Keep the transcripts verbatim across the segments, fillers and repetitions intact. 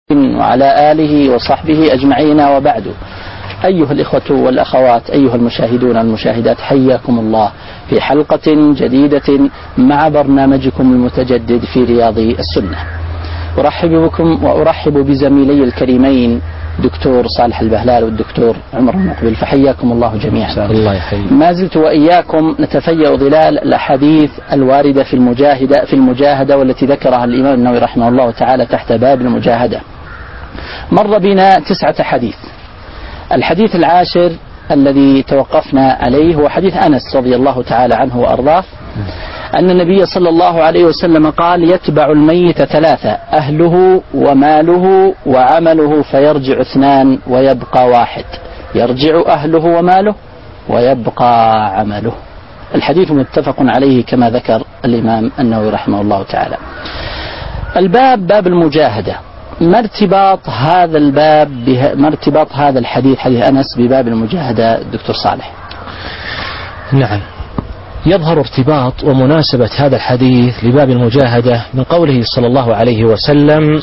وعلى آله وصحبه أجمعين، وبعد. أيها الإخوة والأخوات، أيها المشاهدون والمشاهدات، حياكم الله في حلقة جديدة مع برنامجكم المتجدد في رياض السنة. أرحب بكم وأرحب بزميلي الكريمين دكتور صالح البهلال والدكتور عمر المقبل، فحياكم الله جميعا. الله يحييك. ما زلت وإياكم نتفيأ ظلال الأحاديث الواردة في المجاهدة في المجاهدة والتي ذكرها الإمام النووي رحمه الله تعالى تحت باب المجاهدة. مر بنا تسعة حديث. الحديث العاشر الذي توقفنا عليه هو حديث أنس رضي الله تعالى عنه وأرضاه أن النبي صلى الله عليه وسلم قال: يتبع الميت ثلاثة: أهله وماله وعمله فيرجع اثنان ويبقى واحد. يرجع أهله وماله ويبقى عمله. الحديث متفق عليه كما ذكر الإمام النووي رحمه الله تعالى. الباب باب المجاهدة. ما ارتباط هذا الباب ما ارتباط هذا الحديث حديث أنس بباب المجاهدة دكتور صالح؟ نعم، يظهر ارتباط ومناسبة هذا الحديث لباب المجاهدة من قوله صلى الله عليه وسلم: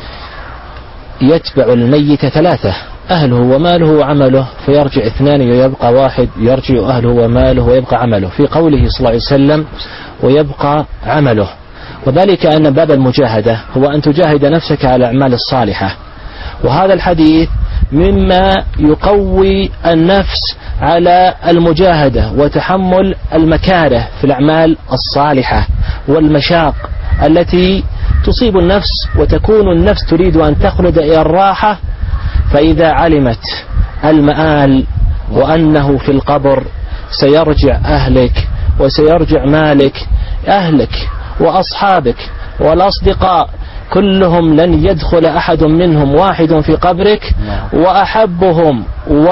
يتبع الميت ثلاثة: أهله وماله وعمله فيرجع اثنان ويبقى واحد. يرجع أهله وماله ويبقى عمله، في قوله صلى الله عليه وسلم: ويبقى عمله. وذلك أن باب المجاهدة هو أن تجاهد نفسك على الأعمال الصالحة، وهذا الحديث مما يقوي النفس على المجاهدة وتحمل المكاره في الأعمال الصالحة والمشاق التي تصيب النفس، وتكون النفس تريد أن تخلد إلى الراحة، فإذا علمت المآل وأنه في القبر سيرجع أهلك وسيرجع مالك، أهلك وأصحابك والأصدقاء كلهم لن يدخل أحد منهم واحد في قبرك، وأحبهم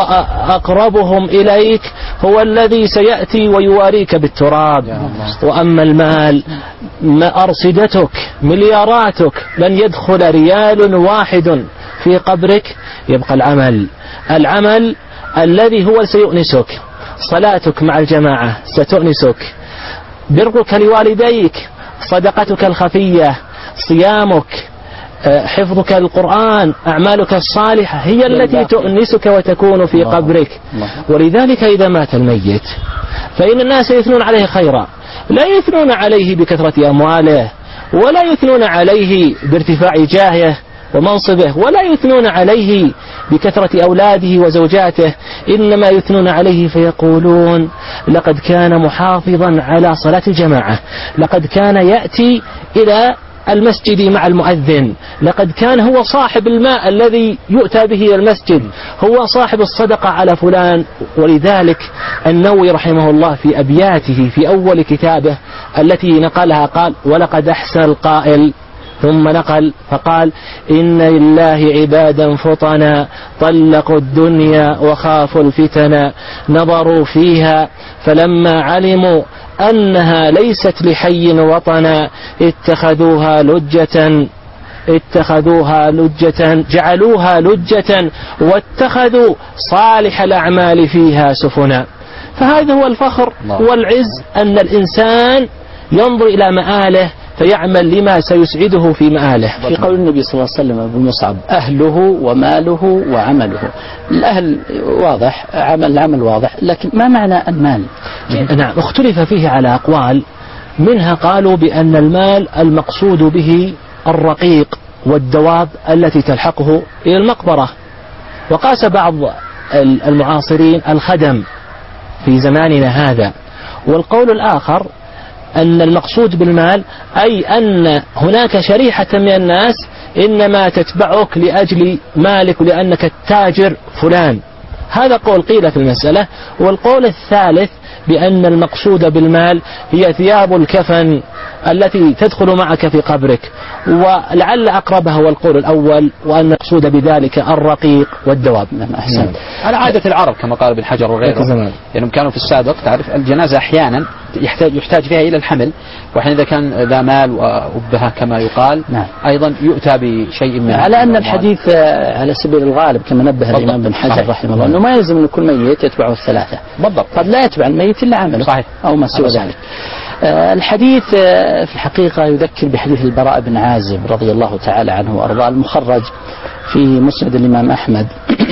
وأقربهم إليك هو الذي سيأتي ويواريك بالتراب. وأما المال، ما أرصدتك ملياراتك لن يدخل ريال واحد في قبرك. يبقى العمل العمل الذي هو سيؤنسك. صلاتك مع الجماعة ستؤنسك، برك لوالديك، صدقتك الخفية، صيامك، حفظك القرآن، أعمالك الصالحة هي التي تؤنسك وتكون في قبرك. ولذلك إذا مات الميت فإن الناس يثنون عليه خيرا، لا يثنون عليه بكثرة أمواله، ولا يثنون عليه بارتفاع جاهه ومنصبه، ولا يثنون عليه بكثرة أولاده وزوجاته، إنما يثنون عليه فيقولون: لقد كان محافظا على صلاة الجماعة، لقد كان يأتي إلى المسجد مع المؤذن، لقد كان هو صاحب الماء الذي يؤتى به إلى المسجد، هو صاحب الصدقة على فلان. ولذلك النووي رحمه الله في أبياته في أول كتابه التي نقلها قال: ولقد أحسن القائل، ثم نقل فقال: إن لله عبادا فطنا طلقوا الدنيا وخافوا الفتنا، نظروا فيها فلما علموا أنها ليست لحي وطنا اتخذوها لجة اتخذوها لجة جعلوها لجة واتخذوا صالح الأعمال فيها سفنا. فهذا هو الفخر والعز، أن الإنسان ينظر إلى مآله فيعمل لما سيسعده في مآله. في قول النبي صلى الله عليه وسلم ابو مصعب: أهله وماله وعمله. الأهل واضح، عمل العمل واضح، لكن ما معنى المال؟ نعم، اختلف فيه على أقوال، منها قالوا بأن المال المقصود به الرقيق والدواب التي تلحقه إلى المقبرة، وقاس بعض المعاصرين الخدم في زماننا هذا. والقول الآخر أن المقصود بالمال أي أن هناك شريحة من الناس إنما تتبعك لأجل مالك ولأنك التاجر فلان. هذا قول قيل في المسألة. والقول الثالث بأن المقصود بالمال هي ثياب الكفن التي تدخل معك في قبرك، ولعل أقربها هو القول الأول، وأن المقصود بذلك الرقيق والدواب. أحسن. على عادة العرب كما قال ابن حجر وغيره، لأنهم يعني كانوا في السابق تعرف الجنازة أحيانا يحتاج يحتاج فيها إلى الحمل، وحين إذا كان ذا مال وأبها كما يقال، نعم، أيضا يؤتى بشيء من، على أن الحديث على سبيل الغالب كما نبه الإمام ابن حجر رحمه الله أنه ما يلزم أن كل ميت يتبعه الثلاثة. بالضبط. قد لا يتبع الميت إلا عمله، صحيح، أو ما سوى ذلك. الحديث في الحقيقة يذكر بحديث البراء بن عازب رضي الله تعالى عنه وأرضاه المخرج في مسند الإمام أحمد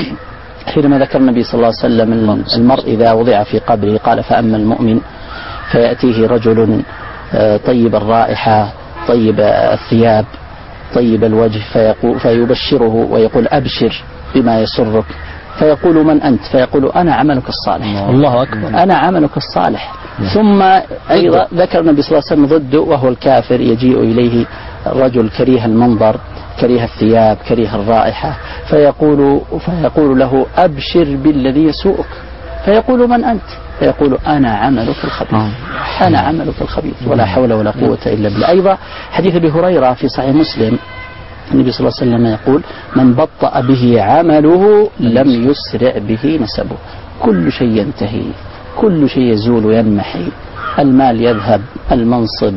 حينما ذكر النبي صلى الله عليه وسلم المرء إذا وضع في قبره قال فأما المؤمن فيأتيه رجل طيب الرائحة طيب الثياب طيب الوجه فيقول فيبشره ويقول أبشر بما يسرك فيقول من أنت فيقول أنا عملك الصالح. الله أكبر. أنا عملك الصالح. ثم أيضا ذكر النبي صلى الله عليه وسلم ضده وهو الكافر يجيء إليه رجل كريه المنظر كريه الثياب كريه الرائحة فيقول فيقول له أبشر بالذي يسوءك فيقول من أنت فيقول أنا عملك الخبيث أنا عملك الخبيث ولا حول ولا قوة إلا بالله. أيضا حديث أبي هريرة في صحيح مسلم النبي صلى الله عليه وسلم يقول من بطأ به عمله لم يسرع به نسبه. كل شيء ينتهي كل شيء يزول ينمحي المال يذهب المنصب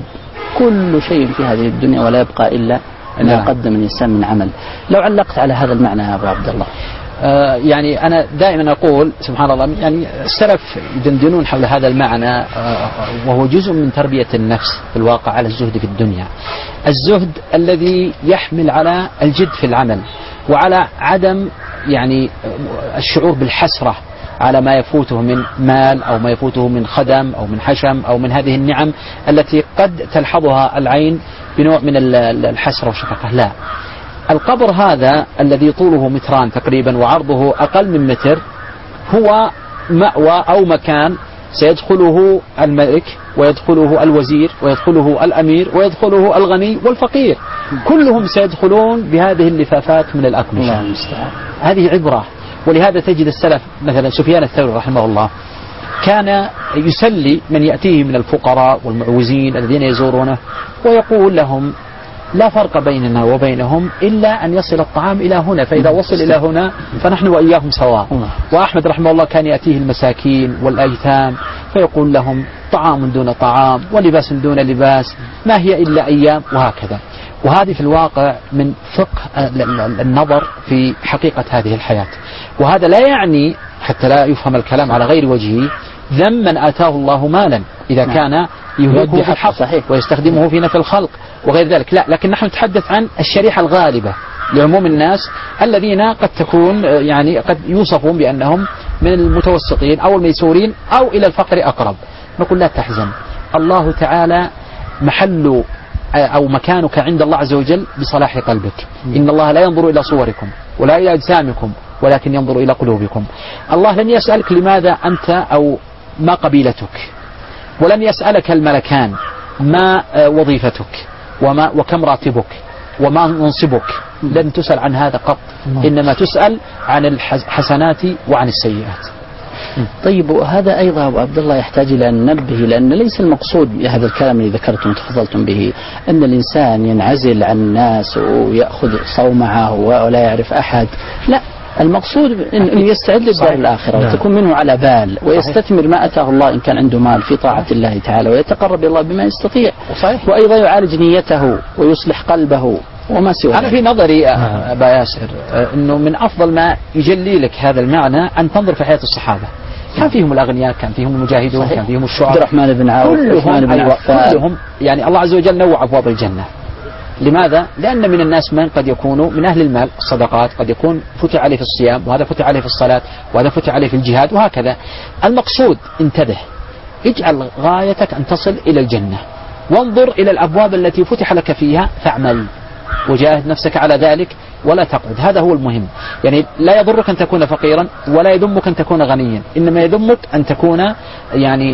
كل شيء في هذه الدنيا ولا يبقى إلا ما قدم الإنسان من عمل. لو علقت على هذا المعنى يا أبو عبد الله. آه يعني أنا دائما أقول سبحان الله يعني السلف يدندنون حول هذا المعنى آه وهو جزء من تربية النفس في الواقع على الزهد في الدنيا. الزهد الذي يحمل على الجد في العمل وعلى عدم يعني الشعور بالحسرة على ما يفوته من مال أو ما يفوته من خدم أو من حشم أو من هذه النعم التي قد تلحظها العين بنوع من الحسرة والشفقة. لا، القبر هذا الذي طوله متران تقريبا وعرضه أقل من متر هو مأوى أو مكان سيدخله الملك ويدخله الوزير ويدخله الأمير ويدخله الغني والفقير كلهم سيدخلون بهذه اللفافات من الأقمشة. هذه عبرة. ولهذا تجد السلف مثلا سفيان الثوري رحمه الله كان يسلي من يأتيه من الفقراء والمعوزين الذين يزورونه ويقول لهم لا فرق بيننا وبينهم إلا أن يصل الطعام إلى هنا فإذا وصل إلى هنا فنحن وإياهم سواء. وأحمد رحمه الله كان يأتيه المساكين والأيتام فيقول لهم طعام دون طعام ولباس دون لباس ما هي إلا أيام وهكذا. وهذه في الواقع من فقه النظر في حقيقة هذه الحياة. وهذا لا يعني حتى لا يفهم الكلام على غير وجهه ذم من آتاه الله مالا إذا كان يهلكه في الحق ويستخدمه في نفع الخلق وغير ذلك. لا، لكن نحن نتحدث عن الشريحة الغالبة لعموم الناس الذين قد تكون يعني قد يوصفون بأنهم من المتوسطين أو الميسورين أو إلى الفقر أقرب. نقول لا تحزن، الله تعالى محل أو مكانك عند الله عز وجل بصلاح قلبك. إن الله لا ينظر إلى صوركم ولا إلى أجسامكم ولكن ينظر إلى قلوبكم. الله لن يسألك لماذا أنت أو ما قبيلتك ولن يسألك الملكان ما وظيفتك وما وكم راتبك وما منصبك. لن تسأل عن هذا قط، إنما تسأل عن الحسنات وعن السيئات. طيب وهذا أيضا أبو عبد الله يحتاج إلى أن ننبه لأن ليس المقصود بهذا الكلام اللي ذكرتم تفضلتم به أن الإنسان ينعزل عن الناس ويأخذ صومعه ولا يعرف أحد. لا، المقصود أن يستعد للدار الآخرة وتكون منه على بال ويستثمر ما أتاه الله إن كان عنده مال في طاعة الله تعالى ويتقرب إلى الله بما يستطيع. صحيح. وأيضا يعالج نيته ويصلح قلبه وما سوى. أنا في نظري أبا ياسر أنه من أفضل ما يجلي لك هذا المعنى أن تنظر في حياة الصحابة. كان فيهم الأغنياء كان فيهم المجاهدون كان فيهم الشعراء عبد الرحمن بن عوف كلهم, أيوة كلهم يعني الله عز وجل نوع أبواب الجنة. لماذا؟ لأن من الناس من قد يكونوا من أهل المال الصدقات قد يكون فتح عليه في الصيام وهذا فتح عليه في الصلاة وهذا فتح عليه في الجهاد وهكذا. المقصود انتبه، اجعل غايتك أن تصل إلى الجنة وانظر إلى الأبواب التي فتح لك فيها فاعمل وجاهد نفسك على ذلك ولا تقعد. هذا هو المهم. يعني لا يضرك أن تكون فقيرا ولا يذمك أن تكون غنيا، إنما يذمك أن تكون يعني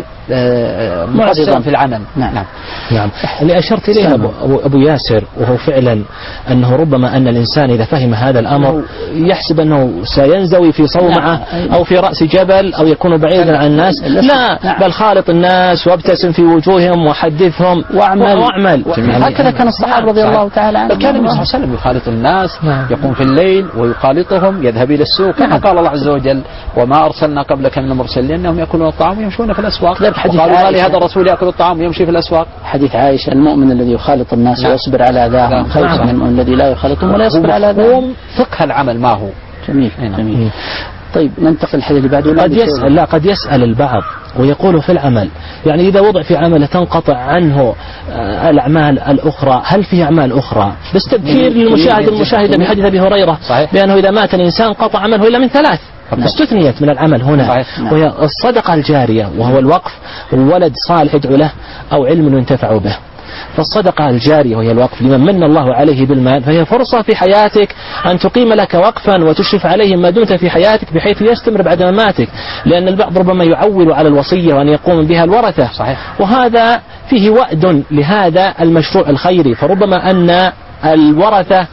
مقصرا في العمل. نعم نعم, نعم. اللي أشرت إليه أبو, أبو ياسر وهو فعلا أنه ربما أن الإنسان إذا فهم هذا الأمر يحسب أنه سينزوي في صومعة أو في رأس جبل أو يكون بعيدا عن الناس. لا، بل خالط الناس وابتسم في وجوههم وحدثهم واعمل, وأعمل. هكذا كان الصحابة رضي الله تعالى عنهم. كان النبي صلى الله عليه وسلم يخالط الناس يقوم في الليل ويخالطهم يذهب إلى السوق كما قال الله عز وجل وما أرسلنا قبلك من المرسلين أنهم يأكلون الطعام ويمشون في الأسواق. وقالوا لي هذا الرسول يأكل الطعام ويمشي في الأسواق. حديث عائشة المؤمن الذي يخالط الناس نعم. ويصبر على أذاهم خير من المؤمن الذي لا يخالطهم ولا يصبر على أذاهم. فقه العمل ما هو جميل, جميل. طيب ننتقل الحديث اللي بعده. قد يسأل لا قد يسأل البعض ويقول في العمل، يعني إذا وضع في عمل تنقطع عنه الأعمال الأخرى، هل في أعمال أخرى؟ بس تذكير للمشاهد المشاهدة بحديث أبي هريرة صحيح. بأنه إذا مات الإنسان قطع عمله إلا من ثلاث استثنيت من العمل هنا صحيح. وهي الصدقة الجارية وهو الوقف، وولد صالح يدعو له، أو علم ينتفع به. فالصدقة الجارية وهي الوقف لمن من الله عليه بالمال، فهي فرصة في حياتك أن تقيم لك وقفا وتشرف عليه ما دمت في حياتك بحيث يستمر بعد مماتك، لأن البعض ربما يعول على الوصية وأن يقوم بها الورثة صحيح. وهذا فيه وأد لهذا المشروع الخيري، فربما أن الورثة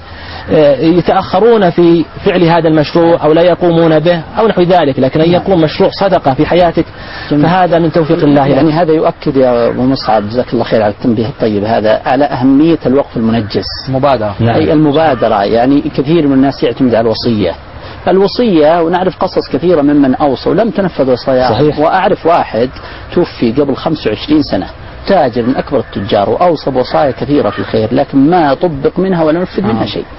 يتأخرون في فعل هذا المشروع أو لا يقومون به أو نحو ذلك، لكن أن يقوم مشروع صدقة في حياتك فهذا من توفيق الله. يعني هذا يؤكد يا أبو مصعب جزاك الله خير على التنبيه الطيب هذا على أهمية الوقف المنجز، مبادرة نعم. أي المبادرة، يعني كثير من الناس يعتمد على الوصية الوصية ونعرف قصص كثيرة ممن أوصوا ولم تنفذ وصاياهم. وأعرف واحد توفي قبل خمسة وعشرين سنة، تاجر من أكبر التجار وأوصى بوصايا كثيرة في الخير، لكن ما طبق منها ولا نفذ منها آه. شيء.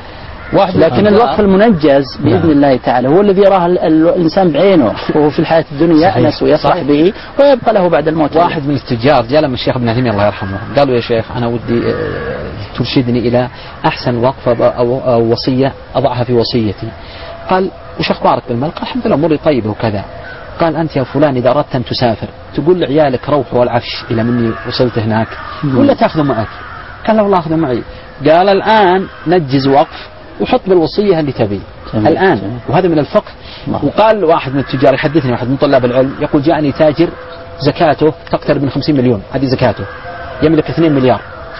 لكن الوقف المنجز بإذن الله تعالى هو الذي يراه الإنسان بعينه وهو في الحياة الدنيا يأنس ويفرح به ويبقى له بعد الموت. واحد من التجار جاء لما الشيخ ابن عثيمين الله يرحمه قالوا يا شيخ أنا ودي ترشدني إلى أحسن وقفة أو وصية أضعها في وصيتي. قال وش أخبارك بالمال؟ قال الحمد لله أموري طيبة وكذا. قال أنت يا فلان إذا أردت أن تسافر تقول لعيالك روحوا والعفش إلى مني وصلت هناك ولا تأخذوا معك؟ قال لا والله أخذوا معي. قال الآن نجز وقف وحط بالوصية اللي تبي الآن جميل. وهذا من الفقه. وقال واحد من التجار يحدثني واحد من طلاب العلم يقول جاءني تاجر زكاته تقترب من خمسين مليون، هذه زكاته يملك اثنين مليار،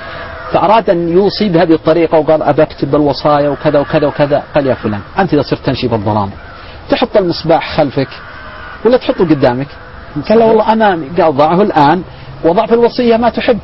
فأراد أن يوصي بهذه الطريقة وقال أبى أكتب الوصايا وكذا وكذا وكذا. قال يا فلان أنت إذا صرت تمشي بالظلام تحط المصباح خلفك ولا تحطه قدامك؟ قال لا والله أمامي. قال ضعه الآن وضع في الوصية ما تحب.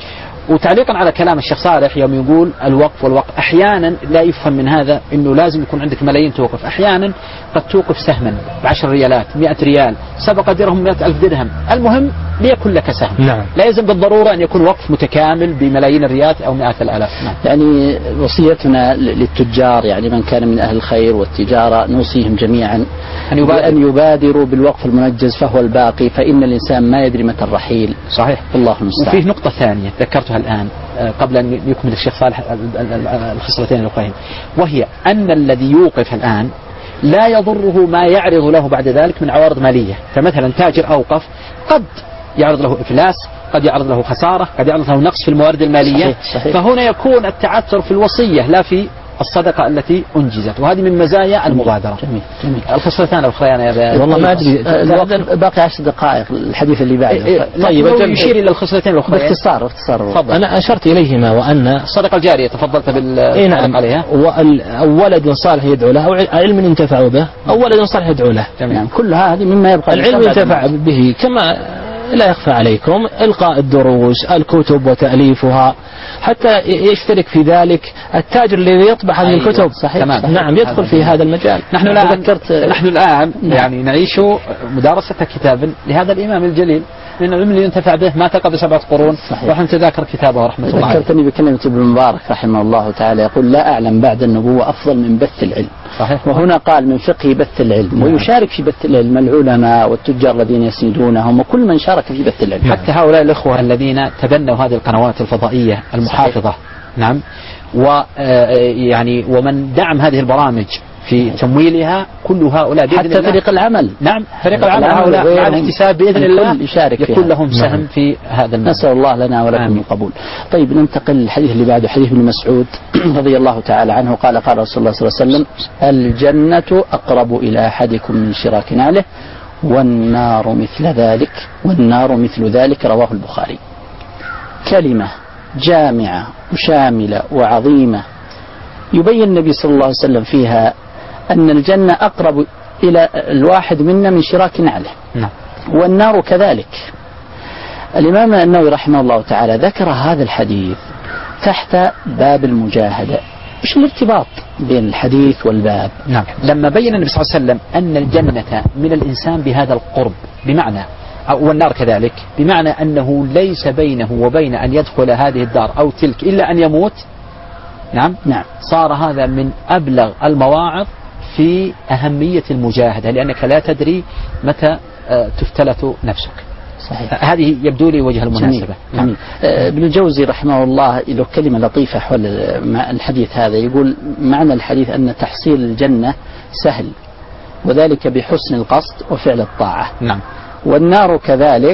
وتعليقا على كلام الشيخ صالح يوم يقول الوقف والوقف، أحيانا لا يفهم من هذا أنه لازم يكون عندك ملايين توقف، أحيانا قد توقف سهما بعشر ريالات مئة ريال سبق درهم مئة ألف درهم، المهم ليكن لك سهم نعم. لا يلزم بالضرورة أن يكون وقف متكامل بملايين الريالات أو مئات الآلاف نعم. يعني وصيتنا للتجار يعني من كان من أهل الخير والتجارة نوصيهم جميعا أن, يبادر. أن يبادروا بالوقف المنجز فهو الباقي، فإن الإنسان ما يدري متى الرحيل صحيح. الله المستعان. وفيه نقطة ثانية ذكرتها الآن قبل أن يكمل الشيخ صالح الخصلتين الأخرين، وهي أن الذي يوقف الآن لا يضره ما يعرض له بعد ذلك من عوارض مالية. فمثلا تاجر أوقف قد يعرض له إفلاس، قد يعرض له خسارة، قد يعرض له نقص في الموارد المالية صحيح. صحيح. فهنا يكون التعثر في الوصية لا في الصدقة التي أنجزت، وهذه من مزايا المبادرة. جميل جميل. الخصلتان الأخريان يا والله ما أدري باقي عشر دقائق الحديث اللي بعده. إيه طيب يشير إلى الخصلتين الأخرين باختصار باختصار. أنا أشرت إليهما وأن الصدقة الجارية تفضلت بالكلام عليها، أو ولد صالح يدعو له، أو علم ينتفع به، أو ولد صالح يدعو له. تمام. كل هذه مما يبقى العلم ينتفع به كما لا يخفى عليكم إلقاء الدروس، الكتب وتأليفها، حتى يشترك في ذلك التاجر الذي يطبع هذه أيوة. الكتب صحيح. صحيح. نعم يدخل في هذا المجال. نحن الآن نحن الآن يعني نعيش مدارسة كتاب لهذا الإمام الجليل من العلم اللي ينتفع به ما تقضي سبعة قرون. ونحن نتذاكر كتابه رحمة الله عليه. ذكرتني بكلمة ابن المبارك رحمه الله تعالى يقول لا أعلم بعد النبوة أفضل من بث العلم صحيح. وهنا قال من فقه بث العلم نعم. ويشارك في بث العلم العلماء والتجار الذين يسندونهم وكل من شارك في بث العلم نعم. حتى هؤلاء الأخوة الذين تبنوا هذه القنوات الفضائية المحافظة صحيح. نعم ويعني ومن دعم هذه البرامج في تمويلها كل هؤلاء حتى فريق العمل نعم فريق العمل هؤلاء مع الاحتساب بإذن الله يشارك يكون لهم سهم نعم. في هذا المال. نسأل الله لنا ولكم القبول. طيب ننتقل للحديث اللي بعده حديث ابن مسعود رضي الله تعالى عنه قال قال رسول الله صلى الله عليه وسلم الجنة أقرب إلى أحدكم من شراك نعله والنار مثل ذلك والنار مثل ذلك رواه البخاري. كلمة جامعة وشاملة وعظيمة يبين النبي صلى الله عليه وسلم فيها أن الجنة أقرب إلى الواحد منا من شراك نعله نعم. والنار كذلك. الإمام النووي رحمه الله تعالى ذكر هذا الحديث تحت باب المجاهدة. إيش الارتباط بين الحديث والباب؟ نعم. لما بين النبي صلى الله عليه وسلم أن الجنة من الإنسان بهذا القرب بمعنى والنار كذلك بمعنى أنه ليس بينه وبين أن يدخل هذه الدار أو تلك إلا أن يموت نعم نعم صار هذا من أبلغ المواعظ في أهمية المجاهدة، لأنك لا تدري متى تفتلت نفسك. صحيح. هذه يبدو لي وجه المناسبة. نعم. ابن الجوزي رحمه الله له كلمة لطيفة حول الحديث هذا، يقول معنى الحديث أن تحصيل الجنة سهل، وذلك بحسن القصد وفعل الطاعة. نعم. والنار كذلك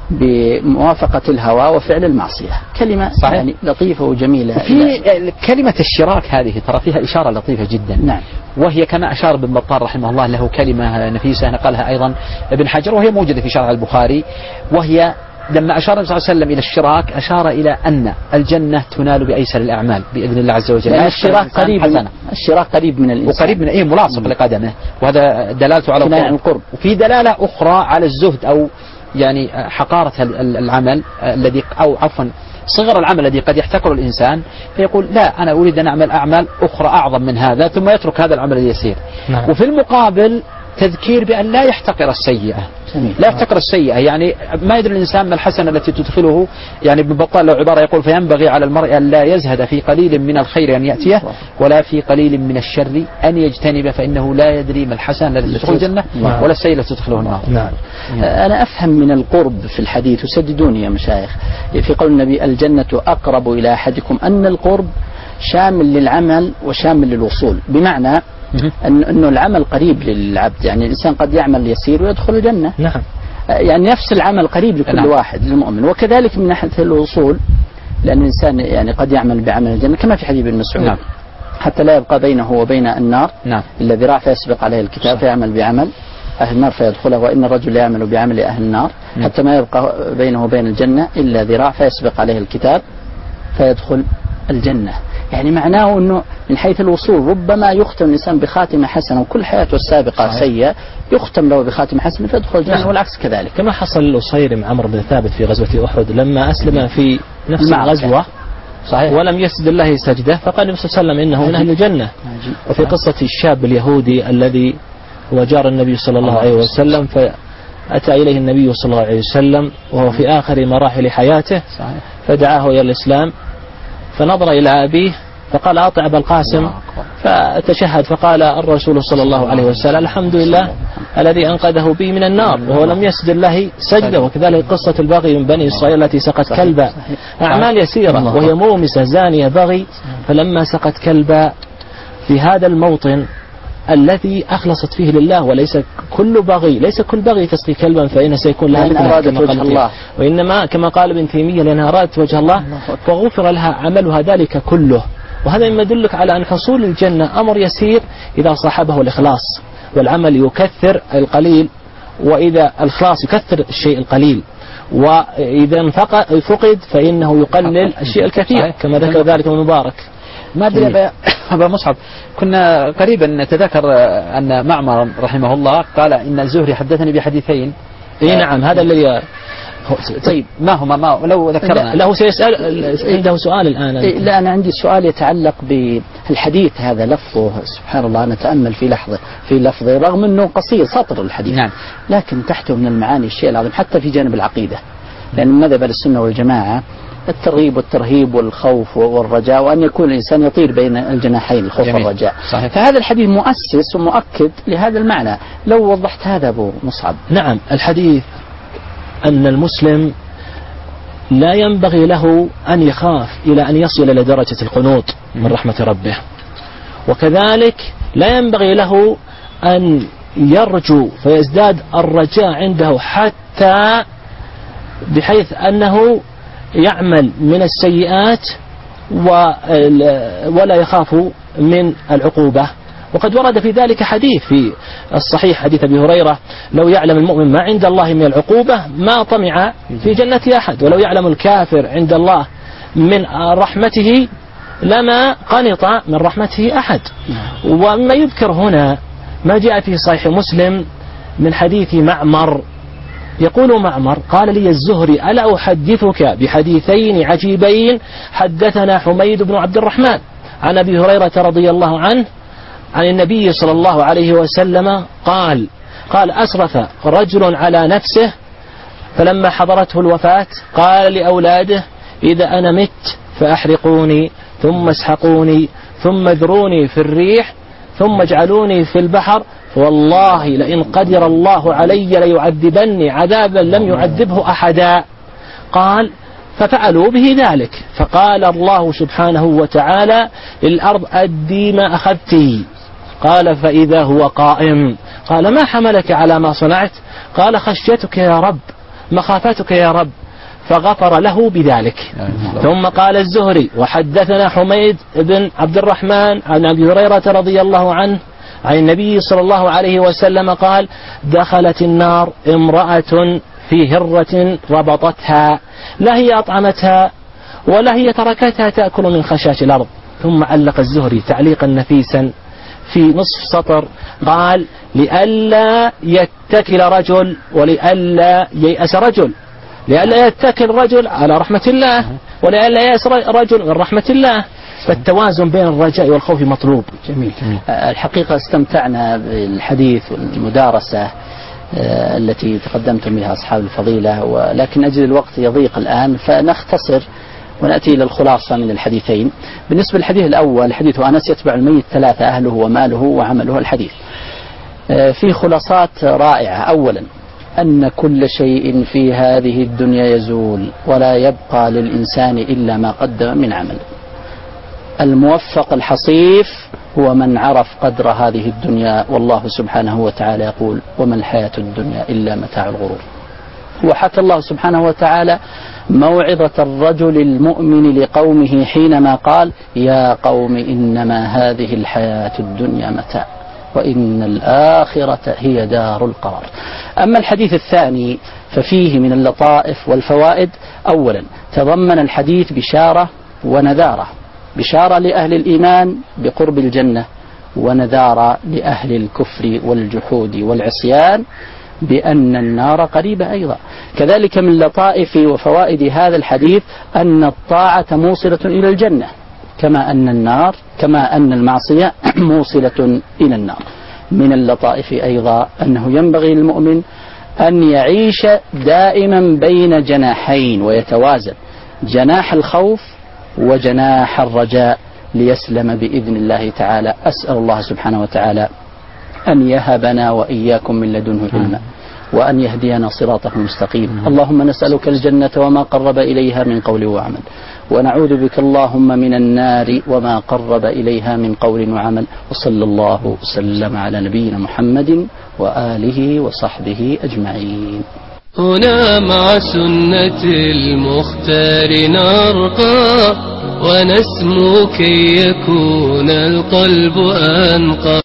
بموافقة الهوى وفعل المعصية. كلمة صحيح. يعني لطيفة وجميلة. في كلمة الشراك هذه ترى فيها إشارة لطيفة جدا. نعم. وهي كما أشار ابن بطال رحمه الله له كلمة نفيسة نقلها أيضا ابن حجر، وهي موجودة في شرح البخاري، وهي لما أشار النبي صلى الله عليه وسلم إلى الشراك أشار إلى أن الجنة تنال بأيسر الأعمال بإذن الله عز وجل. يعني الشراك قريب من الشراك قريب من الإنسان، وقريب من إيه ملاصق لقدمه، وهذا دلالته على القرب. القرب. وفي دلالة أخرى على الزهد أو يعني حقارة العمل الذي أو عفوا صغر العمل الذي قد يحتقر الإنسان، فيقول لا أنا أريد أن أعمل أعمال أخرى أعظم من هذا، ثم يترك هذا العمل اليسير. نعم. وفي المقابل تذكير بأن لا يحتقر السيئة. جميل. لا يحتقر السيئة، يعني ما يدري الإنسان ما الحسنة التي تدخله. يعني ابن بطال له عبارة يقول فينبغي على المرء أن لا يزهد في قليل من الخير أن يأتيه، ولا في قليل من الشر أن يجتنب، فإنه لا يدري ما الحسنة التي تدخل الجنة ولا السيئة التي تدخله النار. نعم. أنا أفهم من القرب في الحديث، وسددوني يا مشايخ، في قول النبي الجنة أقرب إلى أحدكم، أن القرب شامل للعمل وشامل للوصول، بمعنى أن أنه العمل قريب للعبد، يعني الإنسان قد يعمل يسير ويدخل الجنة. نعم. يعني نفس العمل قريب لكل نعم. واحد للمؤمن، وكذلك من ناحية الوصول، لأن الإنسان يعني قد يعمل بعمل الجنة كما في حديث ابن مسعود. نعم. حتى لا يبقى بينه وبين النار نعم. إلا ذراع فيسبق عليه الكتاب فيعمل بعمل أهل النار فيدخله، وإن الرجل يعمل بعمل أهل النار نعم. حتى ما يبقى بينه وبين الجنة إلا ذراع فيسبق عليه الكتاب فيدخل الجنة. يعني معناه أنه من حيث الوصول ربما يختم الإنسان بخاتمة حسنة وكل حياته السابقة سيئة، يختم له بخاتمة حسنة فيدخل الجنة، والعكس كذلك. كما حصل للأصيرم عمرو بن ثابت في غزوة أحد لما أسلم في نفس الغزوة صحيح. ولم يسجد الله سجدة، فقال النبي صلى الله عليه وسلم إنه من أهل الجنة. وفي قصة الشاب اليهودي الذي هو جار النبي صلى الله عليه وسلم، فأتى إليه النبي صلى الله عليه وسلم وهو في آخر مراحل حياته فدعاه إلى الإسلام، فنظر إلى أبيه فقال أطع أبا القاسم، فتشهد فقال الرسول صلى الله عليه وسلم الحمد لله الذي أنقذه بي من النار وهو لم يسجد الله سجدة. وكذلك قصة البغي من بني إسرائيل التي سقت كلبا، أعمال يسيرة وهي مومسة زانية بغي، فلما سقت كلبا في هذا الموطن الذي أخلصت فيه لله، وليس كل بغي ليس كل بغي تسقي كلبا فإن سيكون لها مثل وجه الله، وإنما كما قال ابن تيمية لأنها أرادت وجه الله فغفر لها عملها ذلك كله. وهذا مما يدلك على أن حصول الجنة أمر يسير إذا صاحبه الإخلاص، والعمل يكثر القليل، وإذا الإخلاص يكثر الشيء القليل، وإذا فقد فإنه يقلل الشيء الكثير كما ذكر ذلك ابن مبارك. ما أدري أبا مصعب، كنا قريبا نتذكر أن معمر رحمه الله قال إن الزهري حدثني بحديثين. إيه نعم، هذا الذي طيب ما هما ما لو ذكرنا له سيسأل عنده سؤال الآن. لا أنا عندي سؤال يتعلق بالحديث هذا، لفظه سبحان الله نتأمل في لحظة في لفظه رغم أنه قصير سطر الحديث نعم. لكن تحته من المعاني الشيء العظيم حتى في جانب العقيدة، لأن مذهب السنة والجماعة الترغيب والترهيب والخوف والرجاء، وأن يكون الإنسان يطير بين الجناحين الخوف جميل. والرجاء صحيح. فهذا الحديث مؤسس ومؤكد لهذا المعنى، لو وضحت هذا أبو مصعب. نعم، الحديث أن المسلم لا ينبغي له أن يخاف إلى أن يصل إلى درجة القنوط من رحمة ربه، وكذلك لا ينبغي له أن يرجو فيزداد الرجاء عنده حتى بحيث أنه يعمل من السيئات ولا يخاف من العقوبة. وقد ورد في ذلك حديث في الصحيح حديث أبي هريرة لو يعلم المؤمن ما عند الله من العقوبة ما طمع في جنة أحد، ولو يعلم الكافر عند الله من رحمته لما قنط من رحمته أحد. وما يذكر هنا ما جاء في صحيح مسلم من حديث معمر، يقول معمر قال لي الزهري ألا أحدثك بحديثين عجيبين حدثنا حميد بن عبد الرحمن عن أبي هريرة رضي الله عنه عن النبي صلى الله عليه وسلم قال قال أسرف رجل على نفسه فلما حضرته الوفاة قال لأولاده إذا أنا مت فأحرقوني ثم اسحقوني ثم ذروني في الريح ثم اجعلوني في البحر والله لئن قدر الله علي ليعذبني عذابا لم يعذبه أحدا. قال ففعلوا به ذلك، فقال الله سبحانه وتعالى للأرض أدي ما أخذتي. قال فإذا هو قائم. قال ما حملك على ما صنعت؟ قال خشيتك يا رب، مخافتك يا رب، فغفر له بذلك. ثم قال الزهري وحدثنا حميد بن عبد الرحمن عن أبي هريرة رضي الله عنه عن النبي صلى الله عليه وسلم قال دخلت النار امرأة في هرة ربطتها، لا هي أطعمتها ولا هي تركتها تأكل من خشاش الأرض. ثم علق الزهري تعليقا نفيسا في نصف سطر قال لئلا يتكل رجل ولئلا ييأس رجل، لئلا يتكل رجل على رحمة الله ولئلا ييأس رجل من رحمة الله، فالتوازن بين الرجاء والخوف مطلوب. جميل. الحقيقة استمتعنا بالحديث والمدارسة التي تقدمتم بها أصحاب الفضيلة، ولكن أجل الوقت يضيق الآن فنختصر ونأتي إلى الخلاصة من الحديثين. بالنسبة للحديث الأول حديث أنس يتبع الميت ثلاثة أهله وماله وعمله الحديث في خلاصات رائعة. أولا أن كل شيء في هذه الدنيا يزول ولا يبقى للإنسان إلا ما قدم من عمل. الموفق الحصيف هو من عرف قدر هذه الدنيا، والله سبحانه وتعالى يقول وما الحياة الدنيا إلا متاع الغرور. وحكى الله سبحانه وتعالى موعظة الرجل المؤمن لقومه حينما قال يا قوم إنما هذه الحياة الدنيا متاع وإن الآخرة هي دار القرار. أما الحديث الثاني ففيه من اللطائف والفوائد. أولا تضمن الحديث بشارة ونذارة، بشارة لأهل الإيمان بقرب الجنة، ونذارة لأهل الكفر والجحود والعصيان بأن النار قريبة أيضا. كذلك من لطائف وفوائد هذا الحديث أن الطاعة موصلة إلى الجنة كما أن النار كما أن المعصية موصلة إلى النار. من اللطائف أيضا أنه ينبغي للمؤمن أن يعيش دائما بين جناحين ويتوازن، جناح الخوف وجناح الرجاء ليسلم بإذن الله تعالى. أسأل الله سبحانه وتعالى أن يهبنا وإياكم من لدنه علما وأن يهدينا صراطه المستقيم. اللهم نسألك الجنة وما قرب إليها من قول وعمل، ونعوذ بك اللهم من النار وما قرب إليها من قول وعمل. وصلى الله وسلم على نبينا محمد وآله وصحبه أجمعين. هنا مع سنة المختار نرقى ونسمو كي يكون القلب أنقى.